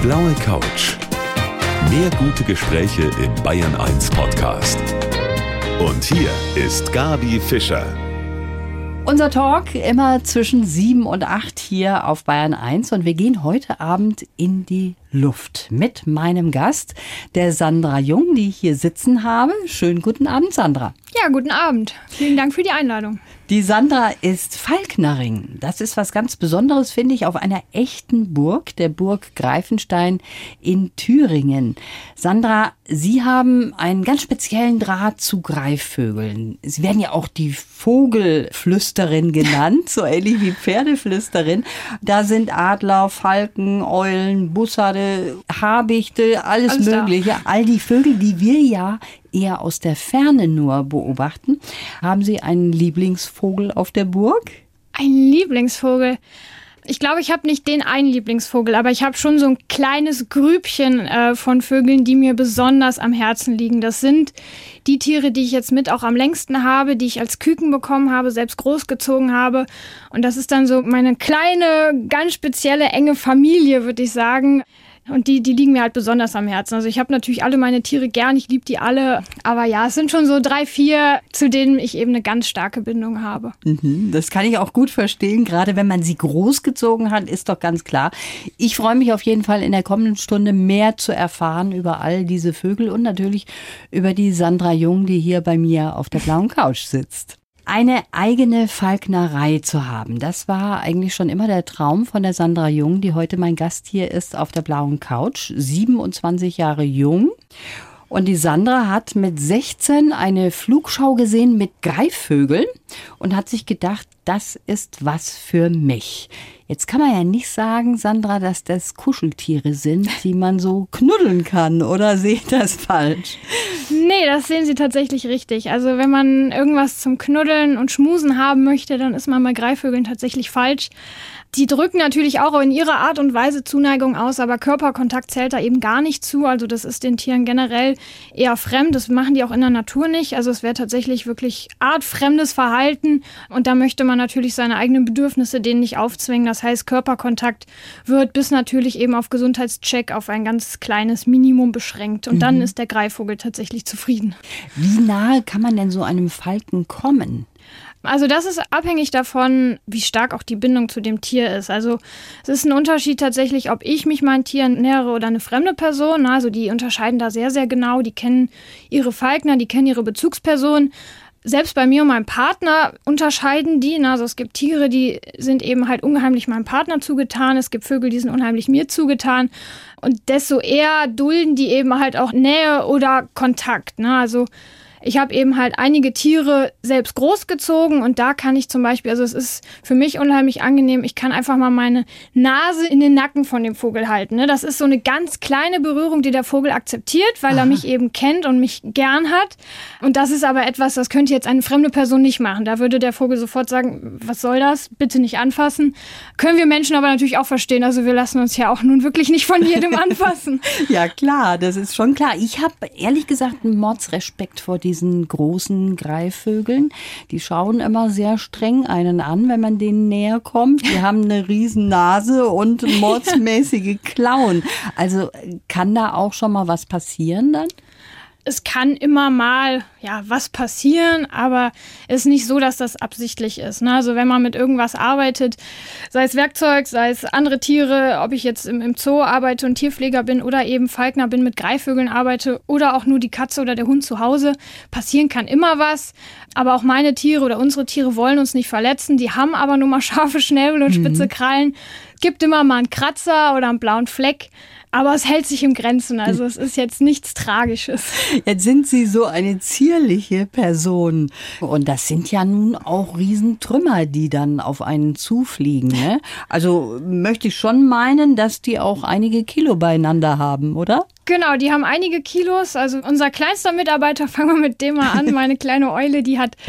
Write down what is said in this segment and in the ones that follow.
blaue Couch. Mehr gute Gespräche im Bayern 1 Podcast. Und hier ist Gabi Fischer. Unser Talk immer zwischen 7 und 8 hier auf Bayern 1 und wir gehen heute Abend in die Luft mit meinem Gast, der Sandra Jung, die ich hier sitzen habe. Schönen guten Abend, Sandra. Ja, guten Abend. Vielen Dank für die Einladung. Die Sandra ist Falknerin. Das ist was ganz Besonderes, finde ich, auf einer echten Burg, der Burg Greifenstein in Thüringen. Sandra, Sie haben einen ganz speziellen Draht zu Greifvögeln. Sie werden ja auch die Vogelflüsterin genannt, so ähnlich wie Pferdeflüsterin. Da sind Adler, Falken, Eulen, Bussarde, Habichte, alles Mögliche. All die Vögel, die wir ja eher aus der Ferne nur beobachten. Haben Sie einen Lieblingsvogel auf der Burg? Ein Lieblingsvogel? Ich glaube, ich habe nicht den einen Lieblingsvogel, aber ich habe schon so ein kleines Grübchen von Vögeln, die mir besonders am Herzen liegen. Das sind die Tiere, die ich jetzt mit auch am längsten habe, die ich als Küken bekommen habe, selbst großgezogen habe. Und das ist dann so meine kleine, ganz spezielle, enge Familie, würde ich sagen. Und die liegen mir halt besonders am Herzen. Also ich habe natürlich alle meine Tiere gern, ich liebe die alle. Aber ja, es sind schon so 3, 4, zu denen ich eben eine ganz starke Bindung habe. Das kann ich auch gut verstehen, gerade wenn man sie großgezogen hat, ist doch ganz klar. Ich freue mich auf jeden Fall in der kommenden Stunde mehr zu erfahren über all diese Vögel und natürlich über die Sandra Jung, die hier bei mir auf der blauen Couch sitzt. Eine eigene Falknerei zu haben, das war eigentlich schon immer der Traum von der Sandra Jung, die heute mein Gast hier ist auf der blauen Couch, 27 Jahre jung. Und die Sandra hat mit 16 eine Flugschau gesehen mit Greifvögeln und hat sich gedacht, das ist was für mich. Jetzt kann man ja nicht sagen, Sandra, dass das Kuscheltiere sind, die man so knuddeln kann, oder sehe ich das falsch? Nee, das sehen Sie tatsächlich richtig. Also wenn man irgendwas zum Knuddeln und Schmusen haben möchte, dann ist man bei Greifvögeln tatsächlich falsch. Die drücken natürlich auch in ihrer Art und Weise Zuneigung aus, aber Körperkontakt zählt da eben gar nicht zu. Also das ist den Tieren generell eher fremd. Das machen die auch in der Natur nicht. Also es wäre tatsächlich wirklich artfremdes Verhalten. Und da möchte man natürlich seine eigenen Bedürfnisse denen nicht aufzwingen. Das heißt, Körperkontakt wird bis natürlich eben auf Gesundheitscheck auf ein ganz kleines Minimum beschränkt. Und dann ist der Greifvogel tatsächlich zufrieden. Wie nahe kann man denn so einem Falken kommen? Also das ist abhängig davon, wie stark auch die Bindung zu dem Tier ist. Also es ist ein Unterschied tatsächlich, ob ich mich meinen Tieren nähere oder eine fremde Person. Also die unterscheiden da sehr, sehr genau. Die kennen ihre Falkner, die kennen ihre Bezugsperson. Selbst bei mir und meinem Partner unterscheiden die. Also es gibt Tiere, die sind eben halt unheimlich meinem Partner zugetan. Es gibt Vögel, die sind unheimlich mir zugetan. Und desto eher dulden die eben halt auch Nähe oder Kontakt. Also ich habe eben halt einige Tiere selbst großgezogen und da kann ich zum Beispiel, also es ist für mich unheimlich angenehm, ich kann einfach mal meine Nase in den Nacken von dem Vogel halten. Das ist so eine ganz kleine Berührung, die der Vogel akzeptiert, weil er mich eben kennt und mich gern hat. Und das ist aber etwas, das könnte jetzt eine fremde Person nicht machen. Da würde der Vogel sofort sagen, was soll das? Bitte nicht anfassen. Können wir Menschen aber natürlich auch verstehen. Also wir lassen uns ja auch nun wirklich nicht von jedem anfassen. Ja klar, das ist schon klar. Ich habe ehrlich gesagt einen Mordsrespekt vor diesen großen Greifvögeln. Die schauen immer sehr streng einen an, wenn man denen näher kommt. Die haben eine riesen Nase und mordsmäßige Klauen. Also kann da auch schon mal was passieren dann? Es kann immer mal was passieren, aber es ist nicht so, dass das absichtlich ist. Also wenn man mit irgendwas arbeitet, sei es Werkzeug, sei es andere Tiere, ob ich jetzt im Zoo arbeite und Tierpfleger bin oder eben Falkner bin, mit Greifvögeln arbeite oder auch nur die Katze oder der Hund zu Hause, passieren kann immer was. Aber auch meine Tiere oder unsere Tiere wollen uns nicht verletzen. Die haben aber nur mal scharfe Schnäbel und spitze Krallen. Es gibt immer mal einen Kratzer oder einen blauen Fleck. Aber es hält sich im Grenzen, also es ist jetzt nichts Tragisches. Jetzt sind Sie so eine zierliche Person. Und das sind ja nun auch Riesentrümmer, die dann auf einen zufliegen. Ne? Also möchte ich schon meinen, dass die auch einige Kilo beieinander haben, oder? Genau, die haben einige Kilos. Also unser kleinster Mitarbeiter, fangen wir mit dem mal an, meine kleine Eule, die hat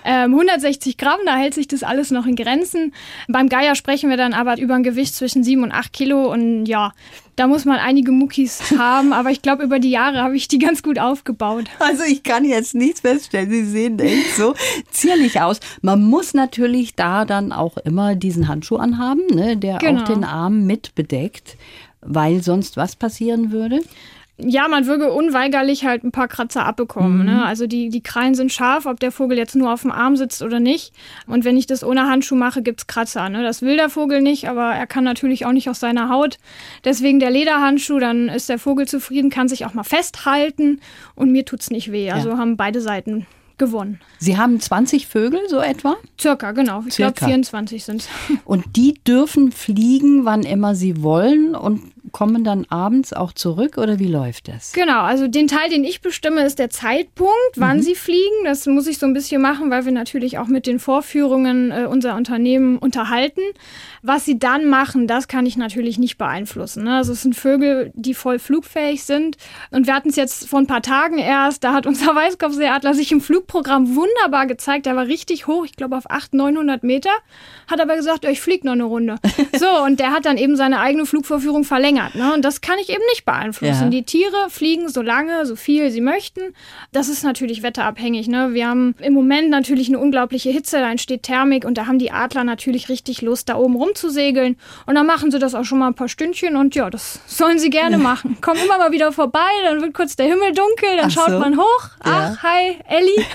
160 Gramm, da hält sich das alles noch in Grenzen. Beim Geier sprechen wir dann aber über ein Gewicht zwischen 7 und 8 Kilo und ja, da muss man einige Muckis haben, aber ich glaube, über die Jahre habe ich die ganz gut aufgebaut. Also ich kann jetzt nichts feststellen, Sie sehen echt so zierlich aus. Man muss natürlich da dann auch immer diesen Handschuh anhaben, ne, der auch den Arm mit bedeckt. weil sonst was passieren würde? Ja, man würde unweigerlich halt ein paar Kratzer abbekommen. Ne? Also die Krallen sind scharf, ob der Vogel jetzt nur auf dem Arm sitzt oder nicht. Und wenn ich das ohne Handschuh mache, gibt's Kratzer. Ne? Das will der Vogel nicht, aber er kann natürlich auch nicht aus seiner Haut. Deswegen der Lederhandschuh, dann ist der Vogel zufrieden, kann sich auch mal festhalten und mir tut's nicht weh. Also haben beide Seiten gewonnen. Sie haben 20 Vögel, so etwa? Circa, genau. Ich glaube 24 sind es. Und die dürfen fliegen, wann immer sie wollen und kommen dann abends auch zurück oder wie läuft das? Genau, also den Teil, den ich bestimme, ist der Zeitpunkt, wann sie fliegen. Das muss ich so ein bisschen machen, weil wir natürlich auch mit den Vorführungen unser Unternehmen unterhalten. Was sie dann machen, das kann ich natürlich nicht beeinflussen. Ne? Also es sind Vögel, die voll flugfähig sind. Und wir hatten es jetzt vor ein paar Tagen erst, da hat unser Weißkopfseeadler sich im Flugprogramm wunderbar gezeigt. Der war richtig hoch, ich glaube auf 800-900 Meter. Hat aber gesagt, ich fliege noch eine Runde. So, und der hat dann eben seine eigene Flugvorführung verlängert. Ne? Und das kann ich eben nicht beeinflussen. Ja. Die Tiere fliegen so lange, so viel sie möchten. Das ist natürlich wetterabhängig. Ne? Wir haben im Moment natürlich eine unglaubliche Hitze, da entsteht Thermik und da haben die Adler natürlich richtig Lust, da oben rumzusegeln. Und dann machen sie das auch schon mal ein paar Stündchen und ja, das sollen sie gerne machen. Kommen immer mal wieder vorbei, dann wird kurz der Himmel dunkel, dann schaut man hoch. Ja. Ach, hi, Elli.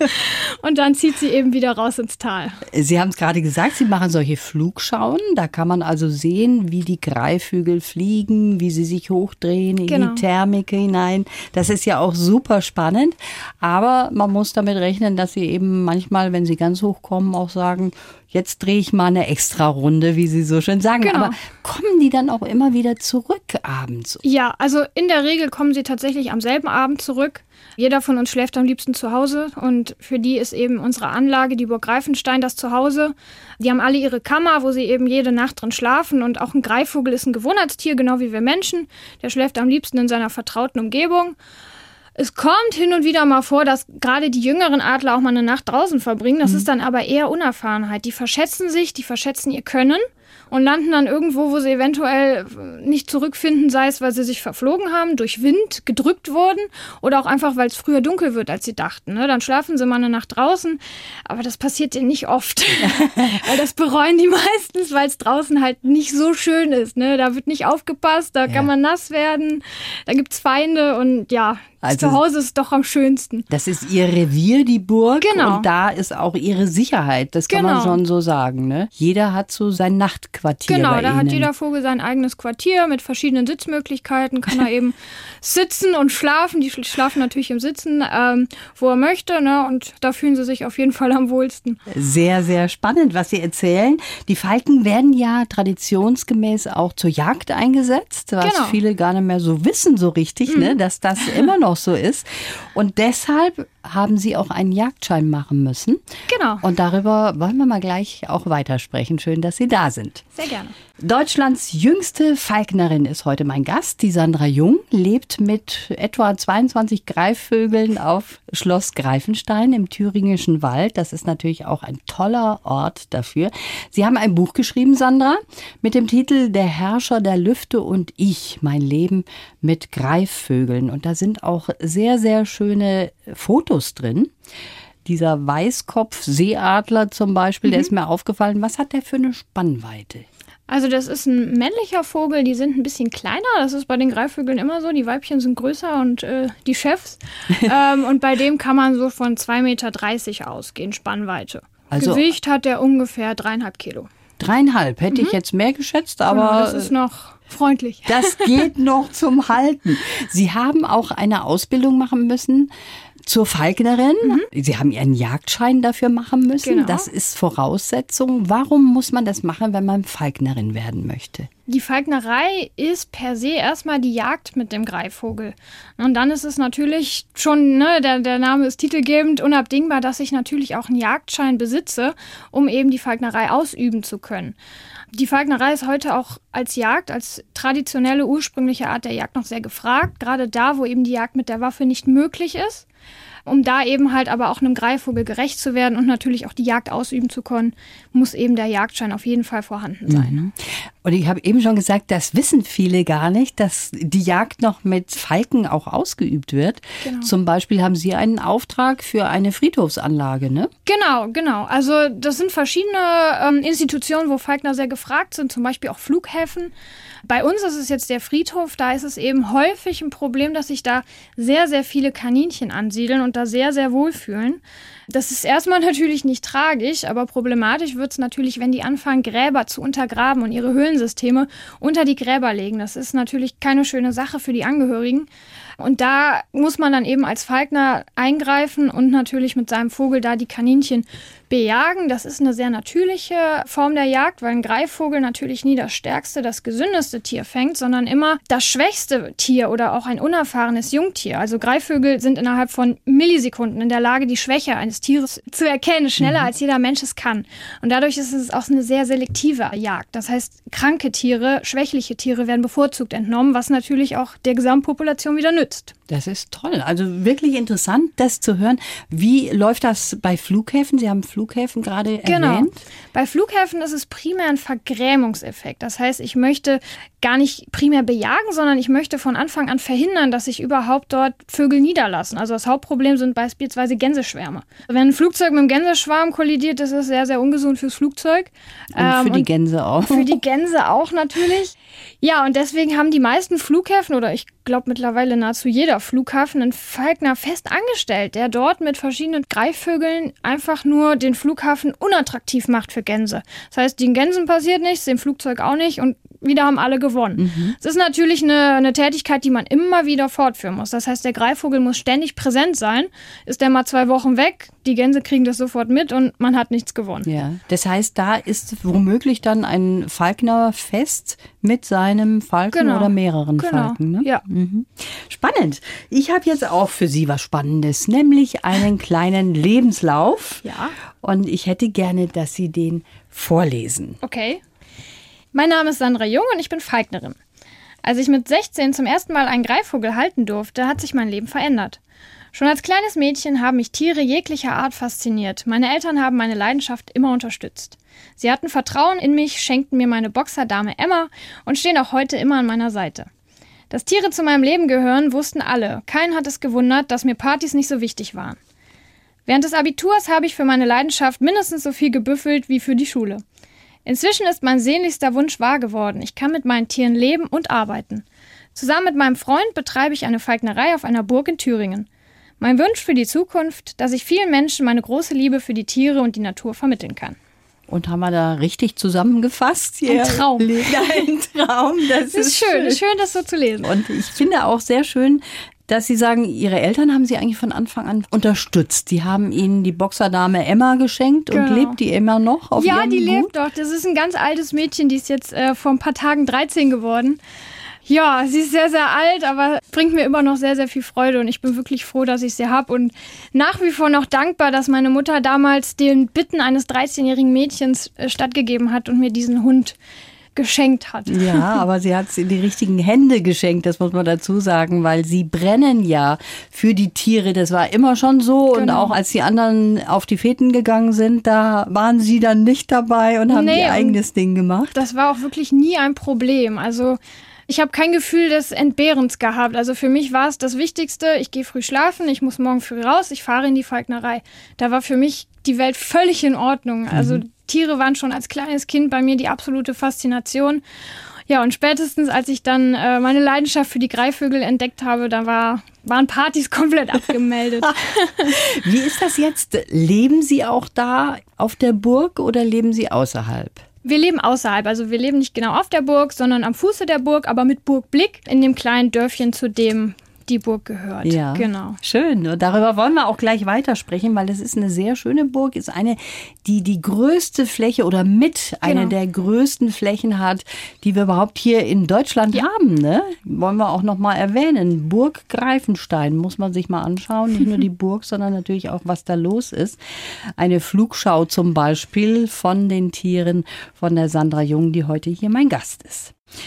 Und dann zieht sie eben wieder raus ins Tal. Sie haben es gerade gesagt, Sie machen solche Flugschauen. Da kann man also sehen, wie die Greifvögel fliegen, wie sie sich hochdrehen in die Thermik hinein. Das ist ja auch super spannend. Aber man muss damit rechnen, dass sie eben manchmal, wenn sie ganz hoch kommen, auch sagen, jetzt drehe ich mal eine Extra-Runde, wie Sie so schön sagen. Genau. Aber kommen die dann auch immer wieder zurück abends? Ja, also in der Regel kommen sie tatsächlich am selben Abend zurück. Jeder von uns schläft am liebsten zu Hause und für die ist eben unsere Anlage, die Burg Greifenstein, das Zuhause. Die haben alle ihre Kammer, wo sie eben jede Nacht drin schlafen und auch ein Greifvogel ist ein Gewohnheitstier, genau wie wir Menschen. Der schläft am liebsten in seiner vertrauten Umgebung. Es kommt hin und wieder mal vor, dass gerade die jüngeren Adler auch mal eine Nacht draußen verbringen. Das ist dann aber eher Unerfahrenheit. Die verschätzen sich, die verschätzen ihr Können und landen dann irgendwo, wo sie eventuell nicht zurückfinden, sei es, weil sie sich verflogen haben, durch Wind gedrückt wurden oder auch einfach, weil es früher dunkel wird, als sie dachten. Ne? Dann schlafen sie mal eine Nacht draußen, aber das passiert denen nicht oft. Weil das bereuen die meistens, weil es draußen halt nicht so schön ist. Ne? Da wird nicht aufgepasst, da kann man nass werden, da gibt's Feinde und ja, also, zu Hause ist doch am schönsten. Das ist ihr Revier, die Burg. Genau. Und da ist auch ihre Sicherheit. Das kann man schon so sagen. Ne? Jeder hat so sein Nachtquartier bei Genau, da Ihnen. hat jeder Vogel sein eigenes Quartier mit verschiedenen Sitzmöglichkeiten. Kann er eben sitzen und schlafen. Die schlafen natürlich im Sitzen, wo er möchte. Ne? Und da fühlen sie sich auf jeden Fall am wohlsten. Sehr, sehr spannend, was Sie erzählen. Die Falken werden ja traditionsgemäß auch zur Jagd eingesetzt, was viele gar nicht mehr so wissen so richtig, ne? Dass das immer noch so ist. Und deshalb haben Sie auch einen Jagdschein machen müssen. Genau. Und darüber wollen wir mal gleich auch weitersprechen. Schön, dass Sie da sind. Sehr gerne. Deutschlands jüngste Falknerin ist heute mein Gast. Die Sandra Jung lebt mit etwa 22 Greifvögeln auf Schloss Greifenstein im thüringischen Wald. Das ist natürlich auch ein toller Ort dafür. Sie haben ein Buch geschrieben, Sandra, mit dem Titel Der Herrscher der Lüfte und ich, mein Leben mit Greifvögeln. Und da sind auch sehr, sehr schöne Fotos drin. Dieser Weißkopf-Seeadler zum Beispiel, der ist mir aufgefallen. Was hat der für eine Spannweite? Also das ist ein männlicher Vogel, die sind ein bisschen kleiner. Das ist bei den Greifvögeln immer so. Die Weibchen sind größer und die Chefs. Und bei dem kann man so von 2,30 Meter ausgehen, Spannweite. Also Gewicht hat der ungefähr 3,5 Kilo. 3,5 hätte ich jetzt mehr geschätzt, aber genau, das ist noch freundlich. Das geht noch zum Halten. Sie haben auch eine Ausbildung machen müssen zur Falknerin. Sie haben Ihren Jagdschein dafür machen müssen. Genau. Das ist Voraussetzung. Warum muss man das machen, wenn man Falknerin werden möchte? Die Falknerei ist per se erstmal die Jagd mit dem Greifvogel. Und dann ist es natürlich schon, ne, der Name ist titelgebend, unabdingbar, dass ich natürlich auch einen Jagdschein besitze, um eben die Falknerei ausüben zu können. Die Falknerei ist heute auch als Jagd, als traditionelle, ursprüngliche Art der Jagd noch sehr gefragt. Gerade da, wo eben die Jagd mit der Waffe nicht möglich ist. Um da eben halt aber auch einem Greifvogel gerecht zu werden und natürlich auch die Jagd ausüben zu können, muss eben der Jagdschein auf jeden Fall vorhanden sein. Und ich habe eben schon gesagt, das wissen viele gar nicht, dass die Jagd noch mit Falken auch ausgeübt wird. Genau. Zum Beispiel haben Sie einen Auftrag für eine Friedhofsanlage, ne? Genau. Also das sind verschiedene Institutionen, wo Falkner sehr gefragt sind, zum Beispiel auch Flughäfen. Bei uns ist es jetzt der Friedhof, da ist es eben häufig ein Problem, dass sich da sehr, sehr viele Kaninchen ansiedeln und da sehr, sehr wohlfühlen. Das ist erstmal natürlich nicht tragisch, aber problematisch wird es natürlich, wenn die anfangen, Gräber zu untergraben und ihre Höhlensysteme unter die Gräber legen. Das ist natürlich keine schöne Sache für die Angehörigen. Und da muss man dann eben als Falkner eingreifen und natürlich mit seinem Vogel da die Kaninchen bejagen. Das ist eine sehr natürliche Form der Jagd, weil ein Greifvogel natürlich nie das stärkste, das gesündeste Tier fängt, sondern immer das schwächste Tier oder auch ein unerfahrenes Jungtier. Also Greifvögel sind innerhalb von Millisekunden in der Lage, die Schwäche eines Tieres zu erkennen, schneller als jeder Mensch es kann. Und dadurch ist es auch eine sehr selektive Jagd. Das heißt, kranke Tiere, schwächliche Tiere werden bevorzugt entnommen, was natürlich auch der Gesamtpopulation wieder nützt. Das ist toll. Also wirklich interessant, das zu hören. Wie läuft das bei Flughäfen? Sie haben Flughäfen gerade erwähnt. Bei Flughäfen ist es primär ein Vergrämungseffekt. Das heißt, ich möchte gar nicht primär bejagen, sondern ich möchte von Anfang an verhindern, dass sich überhaupt dort Vögel niederlassen. Also das Hauptproblem sind beispielsweise Gänseschwärme. Wenn ein Flugzeug mit einem Gänseschwarm kollidiert, das ist sehr, sehr ungesund fürs Flugzeug. Und für die Gänse auch. Für die Gänse auch natürlich. Ja, und deswegen haben die meisten Flughäfen, oder ich glaube mittlerweile nahezu jeder Flughafen, einen Falkner fest angestellt, der dort mit verschiedenen Greifvögeln einfach nur den Flughafen unattraktiv macht für Gänse. Das heißt, den Gänsen passiert nichts, dem Flugzeug auch nicht und wieder haben alle gewonnen. Es ist natürlich eine Tätigkeit, die man immer wieder fortführen muss. Das heißt, der Greifvogel muss ständig präsent sein. Ist der mal 2 Wochen weg, die Gänse kriegen das sofort mit und man hat nichts gewonnen. Ja, das heißt, da ist womöglich dann ein Falkner fest mit seinem Falken oder mehreren Falken. Ne? Ja. Spannend. Ich habe jetzt auch für Sie was Spannendes, nämlich einen kleinen Lebenslauf. Ja. Und ich hätte gerne, dass Sie den vorlesen. Okay. Mein Name ist Sandra Jung und ich bin Falknerin. Als ich mit 16 zum ersten Mal einen Greifvogel halten durfte, hat sich mein Leben verändert. Schon als kleines Mädchen haben mich Tiere jeglicher Art fasziniert. Meine Eltern haben meine Leidenschaft immer unterstützt. Sie hatten Vertrauen in mich, schenkten mir meine Boxerdame Emma und stehen auch heute immer an meiner Seite. Dass Tiere zu meinem Leben gehören, wussten alle. Keinen hat es gewundert, dass mir Partys nicht so wichtig waren. Während des Abiturs habe ich für meine Leidenschaft mindestens so viel gebüffelt wie für die Schule. Inzwischen ist mein sehnlichster Wunsch wahr geworden. Ich kann mit meinen Tieren leben und arbeiten. Zusammen mit meinem Freund betreibe ich eine Falknerei auf einer Burg in Thüringen. Mein Wunsch für die Zukunft, dass ich vielen Menschen meine große Liebe für die Tiere und die Natur vermitteln kann. Und haben wir da richtig zusammengefasst? Ein Traum. Ein Traum, das ist schön. Ist schön, das so zu lesen. Und ich finde auch sehr schön, dass Sie sagen, Ihre Eltern haben Sie eigentlich von Anfang an unterstützt. Die haben Ihnen die Boxerdame Emma geschenkt und lebt die immer noch auf ihrem die Gut? lebt doch. Das ist ein ganz altes Mädchen, die ist jetzt vor ein paar Tagen 13 geworden. Ja, sie ist sehr, sehr alt, aber bringt mir immer noch sehr, sehr viel Freude und ich bin wirklich froh, dass ich sie habe und nach wie vor noch dankbar, dass meine Mutter damals den Bitten eines 13-jährigen Mädchens stattgegeben hat und mir diesen Hund geschenkt hat. Ja, aber sie hat es in die richtigen Hände geschenkt, das muss man dazu sagen, weil sie brennen ja für die Tiere. Das war immer schon so. Und auch als die anderen auf die Feten gegangen sind, da waren sie dann nicht dabei und haben ihr eigenes Ding gemacht. Das war auch wirklich nie ein Problem. Also ich habe kein Gefühl des Entbehrens gehabt. Also für mich war es das Wichtigste. Ich gehe früh schlafen, ich muss morgen früh raus, ich fahre in die Falknerei. Da war für mich die Welt völlig in Ordnung. Also Tiere waren schon als kleines Kind bei mir die absolute Faszination. Ja, und spätestens als ich dann meine Leidenschaft für die Greifvögel entdeckt habe, da waren Partys komplett abgemeldet. Wie ist das jetzt? Leben Sie auch da auf der Burg oder leben Sie außerhalb? Wir leben außerhalb, also wir leben nicht genau auf der Burg, sondern am Fuße der Burg, aber mit Burgblick in dem kleinen Dörfchen, zu dem die Burg gehört. Ja, genau. Schön. Und darüber wollen wir auch gleich weitersprechen, weil das ist eine sehr schöne Burg, ist eine, die größte Fläche oder mit eine der größten Flächen hat, die wir überhaupt hier in Deutschland haben. Ne? Wollen wir auch noch mal erwähnen. Burg Greifenstein muss man sich mal anschauen. Nicht nur die Burg, sondern natürlich auch, was da los ist. Eine Flugschau zum Beispiel von den Tieren von der Sandra Jung, die heute hier mein Gast ist.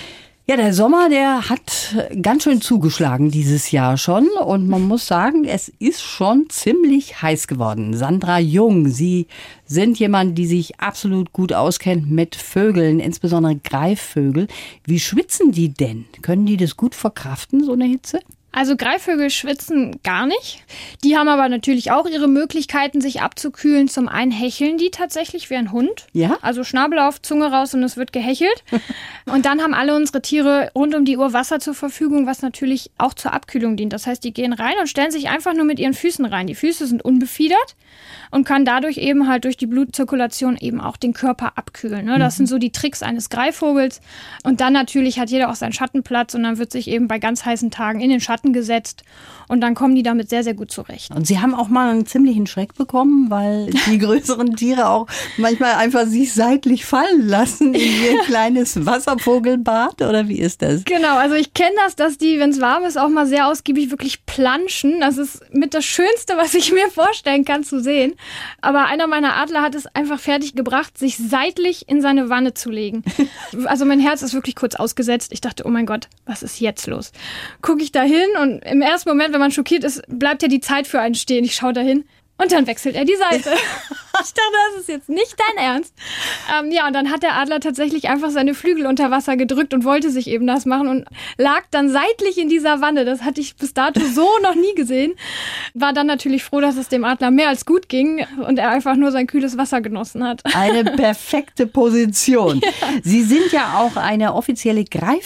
Ja, der Sommer, der hat ganz schön zugeschlagen dieses Jahr schon. Und man muss sagen, es ist schon ziemlich heiß geworden. Sandra Jung, Sie sind jemand, die sich absolut gut auskennt mit Vögeln, insbesondere Greifvögel. Wie schwitzen die denn? Können die das gut verkraften, so eine Hitze? Also Greifvögel schwitzen gar nicht. Die haben aber natürlich auch ihre Möglichkeiten, sich abzukühlen. Zum einen hecheln die tatsächlich wie ein Hund. Ja? Also Schnabel auf, Zunge raus und es wird gehechelt. Und dann haben alle unsere Tiere rund um die Uhr Wasser zur Verfügung, was natürlich auch zur Abkühlung dient. Das heißt, die gehen rein und stellen sich einfach nur mit ihren Füßen rein. Die Füße sind unbefiedert und kann dadurch eben halt durch die Blutzirkulation eben auch den Körper abkühlen. Das sind so die Tricks eines Greifvogels. Und dann natürlich hat jeder auch seinen Schattenplatz und dann wird sich eben bei ganz heißen Tagen in den Schatten gesetzt und dann kommen die damit sehr, sehr gut zurecht. Und Sie haben auch mal einen ziemlichen Schreck bekommen, weil die größeren Tiere auch manchmal einfach sich seitlich fallen lassen in ihr kleines Wasservogelbad, oder wie ist das? Genau, also ich kenne das, dass die, wenn es warm ist, auch mal sehr ausgiebig wirklich planschen. Das ist mit das Schönste, was ich mir vorstellen kann zu sehen. Aber einer meiner Adler hat es einfach fertig gebracht, sich seitlich in seine Wanne zu legen. Also mein Herz ist wirklich kurz ausgesetzt. Ich dachte, oh mein Gott, was ist jetzt los? Gucke ich da hin und im ersten Moment, wenn man schockiert ist, bleibt ja die Zeit für einen stehen. Ich schaue da hin und dann wechselt er die Seite. Ich dachte, das ist jetzt nicht dein Ernst. Ja, und dann hat der Adler tatsächlich einfach seine Flügel unter Wasser gedrückt und wollte sich eben das machen und lag dann seitlich in dieser Wanne. Das hatte ich bis dato so noch nie gesehen. War dann natürlich froh, dass es dem Adler mehr als gut ging und er einfach nur sein kühles Wasser genossen hat. Eine perfekte Position. Ja. Sie sind ja auch eine offizielle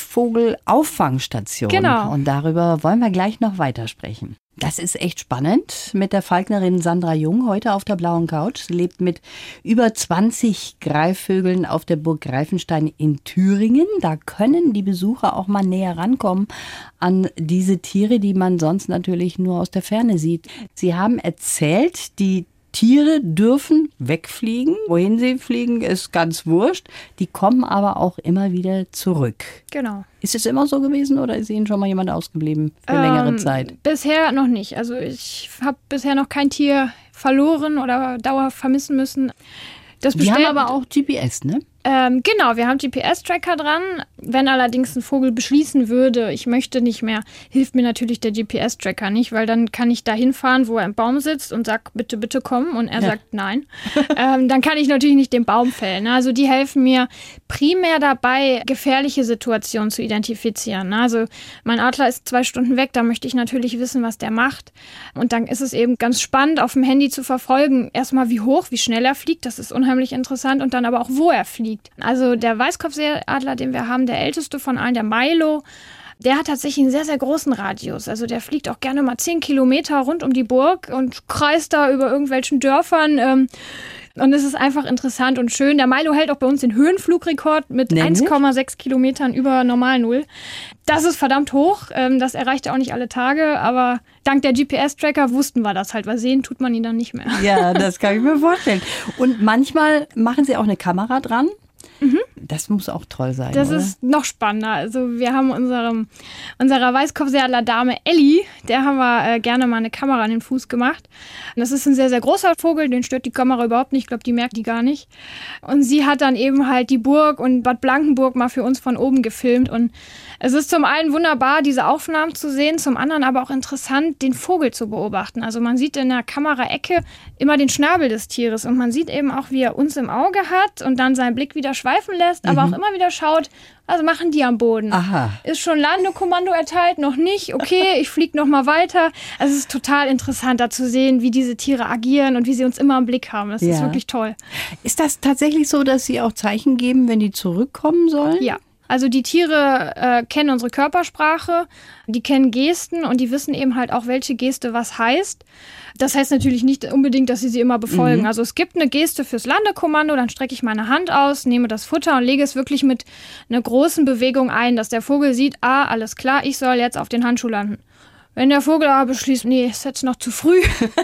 Greifvogel-Auffangstation. Genau. Und darüber wollen wir gleich noch weitersprechen. Das ist echt spannend mit der Falknerin Sandra Jung heute auf der blauen Couch. Sie lebt mit über 20 Greifvögeln auf der Burg Greifenstein in Thüringen. Da können die Besucher auch mal näher rankommen an diese Tiere, die man sonst natürlich nur aus der Ferne sieht. Sie haben erzählt, die Tiere dürfen wegfliegen. Wohin sie fliegen, ist ganz wurscht. Die kommen aber auch immer wieder zurück. Genau. Ist es immer so gewesen oder ist Ihnen schon mal jemand ausgeblieben für längere Zeit? Bisher noch nicht. Also ich habe bisher noch kein Tier verloren oder dauerhaft vermissen müssen. Die haben aber auch GPS, ne? Genau, wir haben GPS-Tracker dran. Wenn allerdings ein Vogel beschließen würde, ich möchte nicht mehr, hilft mir natürlich der GPS-Tracker nicht, weil dann kann ich da hinfahren, wo er im Baum sitzt und sag, bitte, bitte komm. Und er sagt nein. Dann kann ich natürlich nicht den Baum fällen. Also die helfen mir primär dabei, gefährliche Situationen zu identifizieren. Also mein Adler ist 2 Stunden weg, da möchte ich natürlich wissen, was der macht. Und dann ist es eben ganz spannend, auf dem Handy zu verfolgen, erstmal wie hoch, wie schnell er fliegt, das ist unheimlich interessant, und dann aber auch, wo er fliegt. Also der Weißkopfseeadler, den wir haben, der älteste von allen, der Milo, der hat tatsächlich einen sehr, sehr großen Radius. Also der fliegt auch gerne mal 10 Kilometer rund um die Burg und kreist da über irgendwelchen Dörfern. Und es ist einfach interessant und schön. Der Milo hält auch bei uns den Höhenflugrekord mit 1,6 Kilometern über Normal-Null. Das ist verdammt hoch. Das erreicht er auch nicht alle Tage. Aber dank der GPS-Tracker wussten wir das halt, weil sehen tut man ihn dann nicht mehr. Ja, das kann ich mir vorstellen. Und manchmal machen Sie auch eine Kamera dran. Mhm. Das muss auch toll sein. Das oder? Ist noch spannender. Also wir haben unserer Weißkopfseeadler-Dame Elli, der haben wir gerne mal eine Kamera an den Fuß gemacht. Und das ist ein sehr, sehr großer Vogel, den stört die Kamera überhaupt nicht. Ich glaube, die merkt die gar nicht. Und sie hat dann eben halt die Burg und Bad Blankenburg mal für uns von oben gefilmt. Und es ist zum einen wunderbar, diese Aufnahmen zu sehen, zum anderen aber auch interessant, den Vogel zu beobachten. Also man sieht in der Kameraecke immer den Schnabel des Tieres und man sieht eben auch, wie er uns im Auge hat und dann seinen Blick wieder schweifen lässt, aber auch immer wieder schaut, was machen die am Boden? Aha. Ist schon Landekommando erteilt? Noch nicht? Okay, ich fliege noch mal weiter. Also es ist total interessant, da zu sehen, wie diese Tiere agieren und wie sie uns immer im Blick haben. Das ist wirklich toll. Ist das tatsächlich so, dass Sie auch Zeichen geben, wenn die zurückkommen sollen? Ja. Also die Tiere kennen unsere Körpersprache, die kennen Gesten und die wissen eben halt auch, welche Geste was heißt. Das heißt natürlich nicht unbedingt, dass sie immer befolgen. Mhm. Also es gibt eine Geste fürs Landekommando, dann strecke ich meine Hand aus, nehme das Futter und lege es wirklich mit einer großen Bewegung ein, dass der Vogel sieht, alles klar, ich soll jetzt auf den Handschuh landen. Wenn der Vogel aber beschließt, nee, ist jetzt noch zu früh,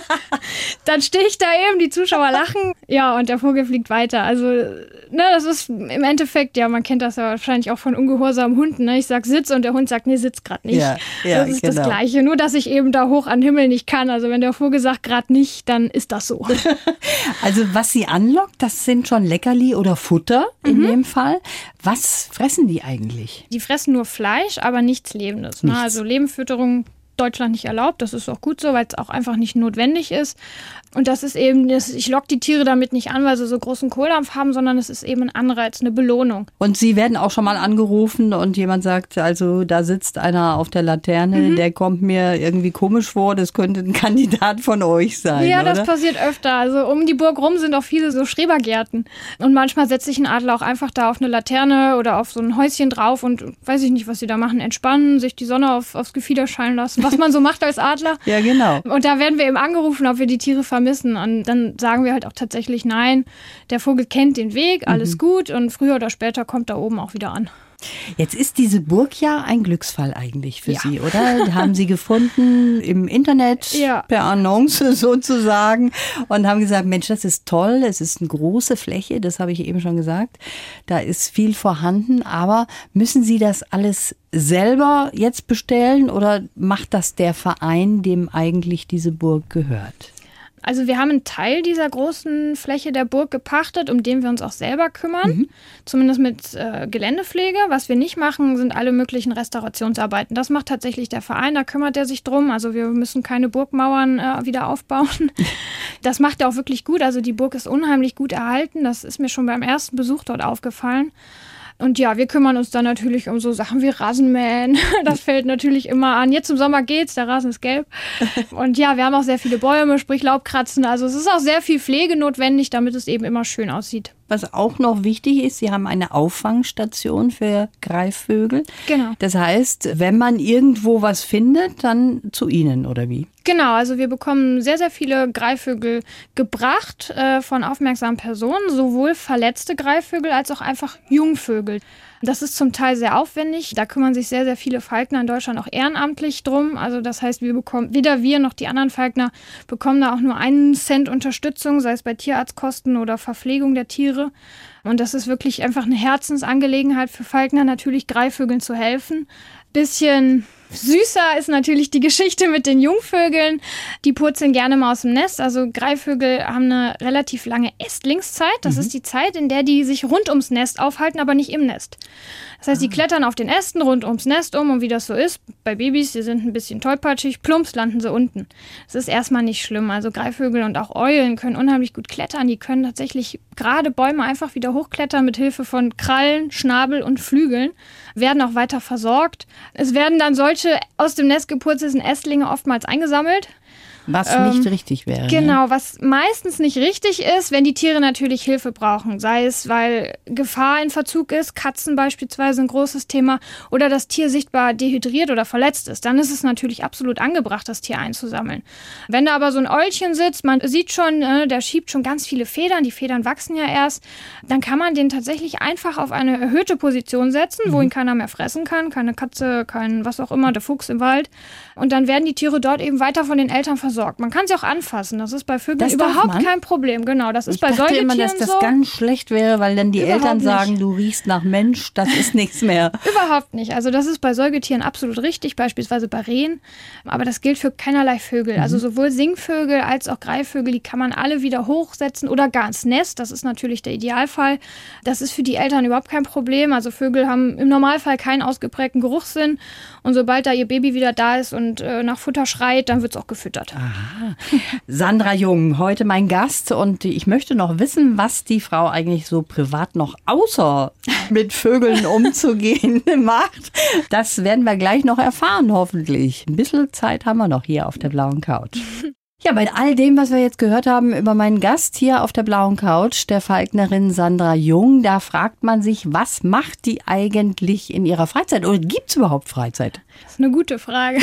dann stehe ich da eben, die Zuschauer lachen, ja, und der Vogel fliegt weiter. Also, ne, das ist im Endeffekt, ja, man kennt das ja wahrscheinlich auch von ungehorsamen Hunden, ne? Ich sag Sitz und der Hund sagt, nee, sitz gerade nicht. Ja, das ist genau das Gleiche, nur dass ich eben da hoch an den Himmel nicht kann. Also wenn der Vogel sagt gerade nicht, dann ist das so. Also was sie anlockt, das sind schon Leckerli oder Futter in dem Fall. Was fressen die eigentlich? Die fressen nur Fleisch, aber nichts Lebendes. Ne? Also Lebenfütterung Deutschland nicht erlaubt. Das ist auch gut so, weil es auch einfach nicht notwendig ist. Und das ist eben, ich locke die Tiere damit nicht an, weil sie so großen Kohldampf haben, sondern es ist eben ein Anreiz, eine Belohnung. Und Sie werden auch schon mal angerufen und jemand sagt, also da sitzt einer auf der Laterne, der kommt mir irgendwie komisch vor, das könnte ein Kandidat von euch sein, ja, oder? Das passiert öfter. Also um die Burg rum sind auch viele so Schrebergärten. Und manchmal setzt sich ein Adler auch einfach da auf eine Laterne oder auf so ein Häuschen drauf und weiß ich nicht, was sie da machen, entspannen, sich die Sonne aufs Gefieder scheinen lassen, was man so macht als Adler. Ja, genau. Und da werden wir eben angerufen, ob wir die Tiere vermissen. Und dann sagen wir halt auch tatsächlich, nein, der Vogel kennt den Weg, alles gut und früher oder später kommt er oben auch wieder an. Jetzt ist diese Burg ja ein Glücksfall eigentlich für Sie, oder? Haben Sie gefunden im Internet, per Annonce sozusagen und haben gesagt, Mensch, das ist toll, es ist eine große Fläche, das habe ich eben schon gesagt, da ist viel vorhanden, aber müssen Sie das alles selber jetzt bestellen oder macht das der Verein, dem eigentlich diese Burg gehört? Also wir haben einen Teil dieser großen Fläche der Burg gepachtet, um den wir uns auch selber kümmern. Zumindest mit Geländepflege. Was wir nicht machen, sind alle möglichen Restaurationsarbeiten. Das macht tatsächlich der Verein, da kümmert er sich drum. Also wir müssen keine Burgmauern wieder aufbauen. Das macht er auch wirklich gut. Also die Burg ist unheimlich gut erhalten. Das ist mir schon beim ersten Besuch dort aufgefallen. Und ja, wir kümmern uns dann natürlich um so Sachen wie Rasenmähen. Das fällt natürlich immer an. Jetzt im Sommer geht's, der Rasen ist gelb. Und ja, wir haben auch sehr viele Bäume, sprich Laubkratzen. Also es ist auch sehr viel Pflege notwendig, damit es eben immer schön aussieht. Was auch noch wichtig ist, Sie haben eine Auffangstation für Greifvögel. Genau. Das heißt, wenn man irgendwo was findet, dann zu Ihnen, oder wie? Genau, also wir bekommen sehr, sehr viele Greifvögel gebracht von aufmerksamen Personen, sowohl verletzte Greifvögel als auch einfach Jungvögel. Das ist zum Teil sehr aufwendig. Da kümmern sich sehr, sehr viele Falkner in Deutschland auch ehrenamtlich drum. Also das heißt, weder wir noch die anderen Falkner bekommen da auch nur 1 Cent Unterstützung, sei es bei Tierarztkosten oder Verpflegung der Tiere. Und das ist wirklich einfach eine Herzensangelegenheit für Falkner, natürlich Greifvögeln zu helfen. Bisschen süßer ist natürlich die Geschichte mit den Jungvögeln. Die purzeln gerne mal aus dem Nest. Also Greifvögel haben eine relativ lange Ästlingszeit. Das ist die Zeit, in der die sich rund ums Nest aufhalten, aber nicht im Nest. Das heißt, die klettern auf den Ästen rund ums Nest und wie das so ist, bei Babys, die sind ein bisschen tollpatschig, plumps landen sie unten. Das ist erstmal nicht schlimm. Also Greifvögel und auch Eulen können unheimlich gut klettern. Die können tatsächlich gerade Bäume einfach wieder hochklettern mit Hilfe von Krallen, Schnabel und Flügeln, werden auch weiter versorgt. Es werden dann solche aus dem Nest gepurzelten Ästlinge oftmals eingesammelt. Was nicht richtig wäre. Genau, was meistens nicht richtig ist, wenn die Tiere natürlich Hilfe brauchen. Sei es, weil Gefahr in Verzug ist, Katzen beispielsweise ein großes Thema, oder das Tier sichtbar dehydriert oder verletzt ist. Dann ist es natürlich absolut angebracht, das Tier einzusammeln. Wenn da aber so ein Eulchen sitzt, man sieht schon, der schiebt schon ganz viele Federn, die Federn wachsen ja erst, dann kann man den tatsächlich einfach auf eine erhöhte Position setzen, wo ihn keiner mehr fressen kann, keine Katze, kein was auch immer, der Fuchs im Wald. Und dann werden die Tiere dort eben weiter von den Eltern versorgt. Man kann sie auch anfassen. Das ist bei Vögeln überhaupt kein Problem. Genau, das ist bei Säugetieren so. Ich dachte immer, dass das ganz schlecht wäre, weil dann die Eltern sagen, du riechst nach Mensch, das ist nichts mehr. Überhaupt nicht. Also das ist bei Säugetieren absolut richtig, beispielsweise bei Rehen. Aber das gilt für keinerlei Vögel. Also sowohl Singvögel als auch Greifvögel, die kann man alle wieder hochsetzen oder gar ins Nest. Das ist natürlich der Idealfall. Das ist für die Eltern überhaupt kein Problem. Also Vögel haben im Normalfall keinen ausgeprägten Geruchssinn. Und sobald da ihr Baby wieder da ist und nach Futter schreit, dann wird es auch gefüttert. Aha. Sandra Jung, heute mein Gast und ich möchte noch wissen, was die Frau eigentlich so privat noch außer mit Vögeln umzugehen macht. Das werden wir gleich noch erfahren, hoffentlich. Ein bisschen Zeit haben wir noch hier auf der blauen Couch. Ja, bei all dem, was wir jetzt gehört haben über meinen Gast hier auf der blauen Couch, der Falknerin Sandra Jung, da fragt man sich, was macht die eigentlich in ihrer Freizeit? Oder gibt es überhaupt Freizeit? Das ist eine gute Frage.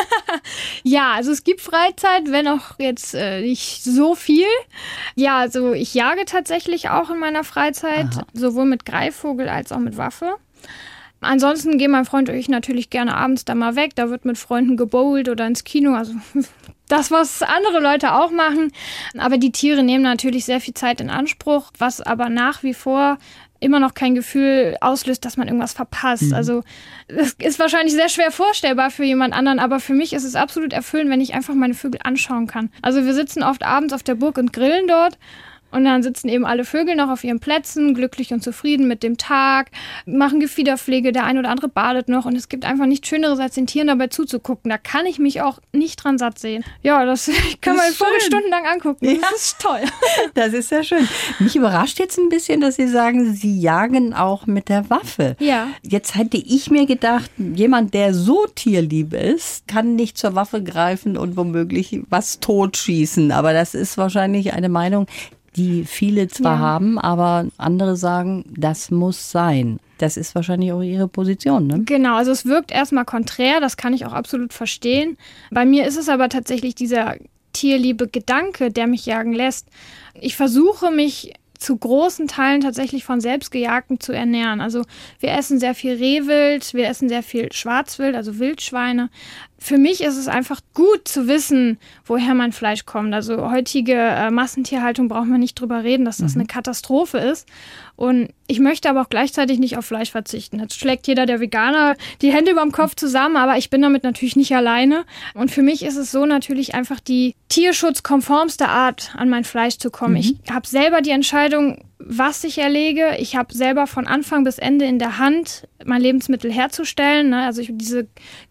Ja, also es gibt Freizeit, wenn auch jetzt nicht so viel. Ja, also ich jage tatsächlich auch in meiner Freizeit, sowohl mit Greifvogel als auch mit Waffe. Ansonsten gehen mein Freund und ich natürlich gerne abends da mal weg. Da wird mit Freunden gebowlt oder ins Kino. Also das, was andere Leute auch machen. Aber die Tiere nehmen natürlich sehr viel Zeit in Anspruch, was aber nach wie vor immer noch kein Gefühl auslöst, dass man irgendwas verpasst. Also das ist wahrscheinlich sehr schwer vorstellbar für jemand anderen, aber für mich ist es absolut erfüllend, wenn ich einfach meine Vögel anschauen kann. Also wir sitzen oft abends auf der Burg und grillen dort. Und dann sitzen eben alle Vögel noch auf ihren Plätzen, glücklich und zufrieden mit dem Tag, machen Gefiederpflege, der ein oder andere badet noch. Und es gibt einfach nichts Schöneres, als den Tieren dabei zuzugucken. Da kann ich mich auch nicht dran satt sehen. Ja, das kann man Vögel stundenlang angucken. Ja. Das ist toll. Das ist sehr schön. Mich überrascht jetzt ein bisschen, dass Sie sagen, Sie jagen auch mit der Waffe. Ja. Jetzt hätte ich mir gedacht, jemand, der so tierlieb ist, kann nicht zur Waffe greifen und womöglich was totschießen. Aber das ist wahrscheinlich eine Meinung, die viele zwar haben, aber andere sagen, das muss sein. Das ist wahrscheinlich auch Ihre Position, ne? Genau, also es wirkt erstmal konträr, das kann ich auch absolut verstehen. Bei mir ist es aber tatsächlich dieser tierliebe Gedanke, der mich jagen lässt. Ich versuche mich zu großen Teilen tatsächlich von Selbstgejagten zu ernähren. Also wir essen sehr viel Rehwild, wir essen sehr viel Schwarzwild, also Wildschweine. Für mich ist es einfach gut zu wissen, woher mein Fleisch kommt. Also heutige Massentierhaltung brauchen wir nicht drüber reden, dass das eine Katastrophe ist. Und ich möchte aber auch gleichzeitig nicht auf Fleisch verzichten. Jetzt schlägt jeder der Veganer die Hände über dem Kopf zusammen, aber ich bin damit natürlich nicht alleine. Und für mich ist es so natürlich einfach die tierschutzkonformste Art, an mein Fleisch zu kommen. Ich habe selber die Entscheidung, was ich erlege. Ich habe selber von Anfang bis Ende in der Hand, mein Lebensmittel herzustellen. Also diese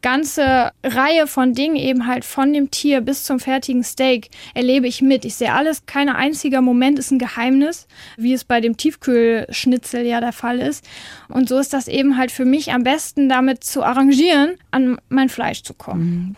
ganze Reihe von Dingen, eben halt von dem Tier bis zum fertigen Steak, erlebe ich mit. Ich sehe alles, kein einziger Moment ist ein Geheimnis, wie es bei dem Tiefkühlschnitzel ja der Fall ist. Und so ist das eben halt für mich am besten, damit zu arrangieren, an mein Fleisch zu kommen.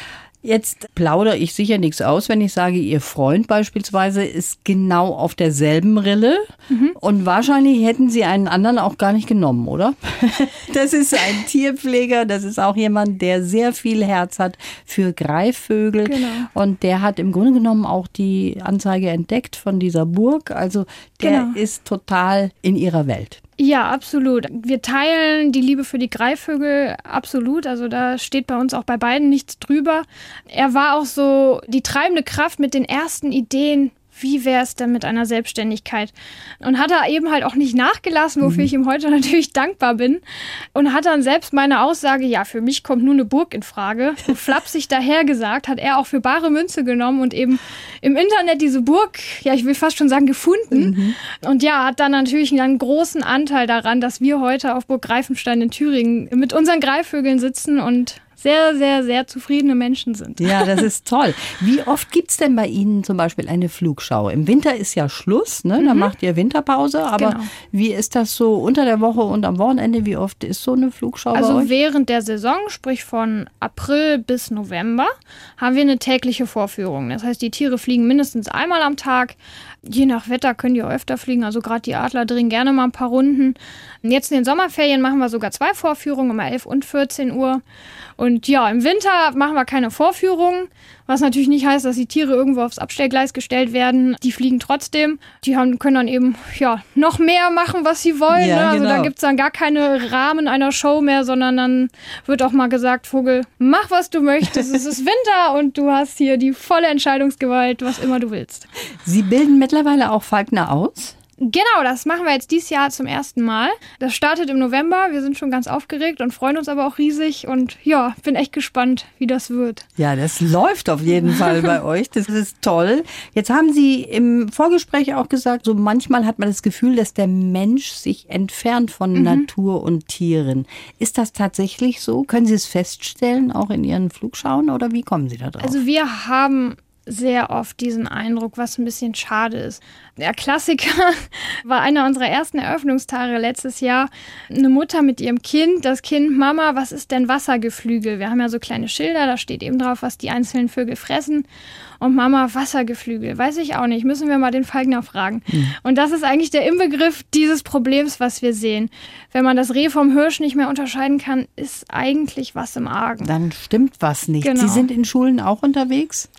Jetzt plaudere ich sicher nichts aus, wenn ich sage, Ihr Freund beispielsweise ist genau auf derselben Rille. Und wahrscheinlich hätten Sie einen anderen auch gar nicht genommen, oder? Das ist ein Tierpfleger, das ist auch jemand, der sehr viel Herz hat für Greifvögel. Genau. Und der hat im Grunde genommen auch die Anzeige entdeckt von dieser Burg. Also der ist total in Ihrer Welt. Ja, absolut. Wir teilen die Liebe für die Greifvögel absolut. Also da steht bei uns auch bei beiden nichts drüber. Er war auch so die treibende Kraft mit den ersten Ideen. Wie wäre es denn mit einer Selbstständigkeit? Und hat er eben halt auch nicht nachgelassen, wofür ich ihm heute natürlich dankbar bin. Und hat dann selbst meine Aussage, ja, für mich kommt nur eine Burg in Frage, so flapsig dahergesagt, hat er auch für bare Münze genommen und eben im Internet diese Burg, ja, ich will fast schon sagen, gefunden. Und ja, hat dann natürlich einen großen Anteil daran, dass wir heute auf Burg Greifenstein in Thüringen mit unseren Greifvögeln sitzen und sehr, sehr, sehr zufriedene Menschen sind. Ja, das ist toll. Wie oft gibt es denn bei Ihnen zum Beispiel eine Flugschau? Im Winter ist ja Schluss, ne? Da macht ihr Winterpause. Aber wie ist das so unter der Woche und am Wochenende? Wie oft ist so eine Flugschau bei euch? Also während der Saison, sprich von April bis November, haben wir eine tägliche Vorführung. Das heißt, die Tiere fliegen mindestens einmal am Tag. Je nach Wetter können die auch öfter fliegen. Also gerade die Adler drehen gerne mal ein paar Runden. Und jetzt in den Sommerferien machen wir sogar 2 Vorführungen, um 11 und 14 Uhr. Und ja, im Winter machen wir keine Vorführungen, was natürlich nicht heißt, dass die Tiere irgendwo aufs Abstellgleis gestellt werden. Die fliegen trotzdem. Die können dann eben noch mehr machen, was sie wollen. Ja, ne? Also genau. da gibt es dann gar keine Rahmen einer Show mehr, sondern dann wird auch mal gesagt, Vogel, mach, was du möchtest. Es ist Winter und du hast hier die volle Entscheidungsgewalt, was immer du willst. Sie bilden mittlerweile auch Falkner aus? Genau, das machen wir jetzt dieses Jahr zum ersten Mal. Das startet im November. Wir sind schon ganz aufgeregt und freuen uns aber auch riesig. Und ja, bin echt gespannt, wie das wird. Ja, das läuft auf jeden Fall bei euch. Das ist toll. Jetzt haben Sie im Vorgespräch auch gesagt, so manchmal hat man das Gefühl, dass der Mensch sich entfernt von Natur und Tieren. Ist das tatsächlich so? Können Sie es feststellen, auch in Ihren Flugschauen? Oder wie kommen Sie da drauf? Also wir haben sehr oft diesen Eindruck, was ein bisschen schade ist. Der Klassiker war einer unserer ersten Eröffnungstage letztes Jahr. Eine Mutter mit ihrem Kind, das Kind, Mama, was ist denn Wassergeflügel? Wir haben ja so kleine Schilder, da steht eben drauf, was die einzelnen Vögel fressen. Und Mama, Wassergeflügel, weiß ich auch nicht, müssen wir mal den Falkner fragen. Und das ist eigentlich der Inbegriff dieses Problems, was wir sehen. Wenn man das Reh vom Hirsch nicht mehr unterscheiden kann, ist eigentlich was im Argen. Dann stimmt was nicht. Genau. Sie sind in Schulen auch unterwegs?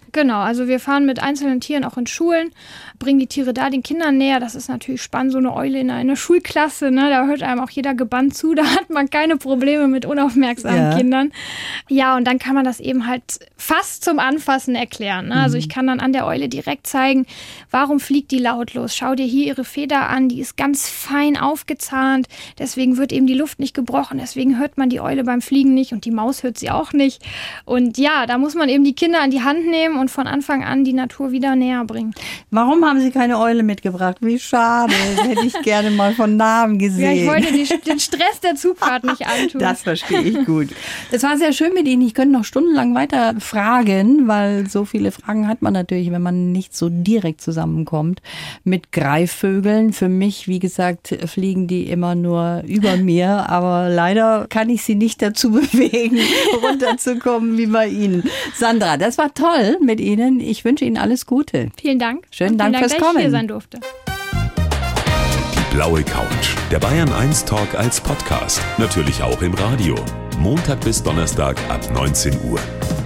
Genau, also wir fahren mit einzelnen Tieren auch in Schulen, bringen die Tiere da den Kindern näher. Das ist natürlich spannend, so eine Eule in einer Schulklasse, ne? Da hört einem auch jeder gebannt zu, da hat man keine Probleme mit unaufmerksamen Kindern. Ja, und dann kann man das eben halt fast zum Anfassen erklären. Ne? Also ich kann dann an der Eule direkt zeigen, warum fliegt die lautlos? Schau dir hier ihre Feder an, die ist ganz fein aufgezahnt, deswegen wird eben die Luft nicht gebrochen, deswegen hört man die Eule beim Fliegen nicht und die Maus hört sie auch nicht. Und ja, da muss man eben die Kinder an die Hand nehmen und von Anfang an die Natur wieder näher bringen. Warum haben Sie keine Eule mitgebracht? Wie schade. Das hätte ich gerne mal von Namen gesehen. Ja, ich wollte den Stress der Zugfahrt nicht antun. Das verstehe ich gut. Es war sehr schön mit Ihnen. Ich könnte noch stundenlang weiter fragen, weil so viele Fragen hat man natürlich, wenn man nicht so direkt zusammenkommt mit Greifvögeln. Für mich, wie gesagt, fliegen die immer nur über mir, aber leider kann ich sie nicht dazu bewegen, runterzukommen wie bei Ihnen. Sandra, das war toll mit Ihnen. Ich wünsche Ihnen alles Gute. Vielen Dank. Schönen Dank fürs Kommen. Dass ich hier sein durfte. Die blaue Couch. Der Bayern 1 Talk als Podcast. Natürlich auch im Radio. Montag bis Donnerstag ab 19 Uhr.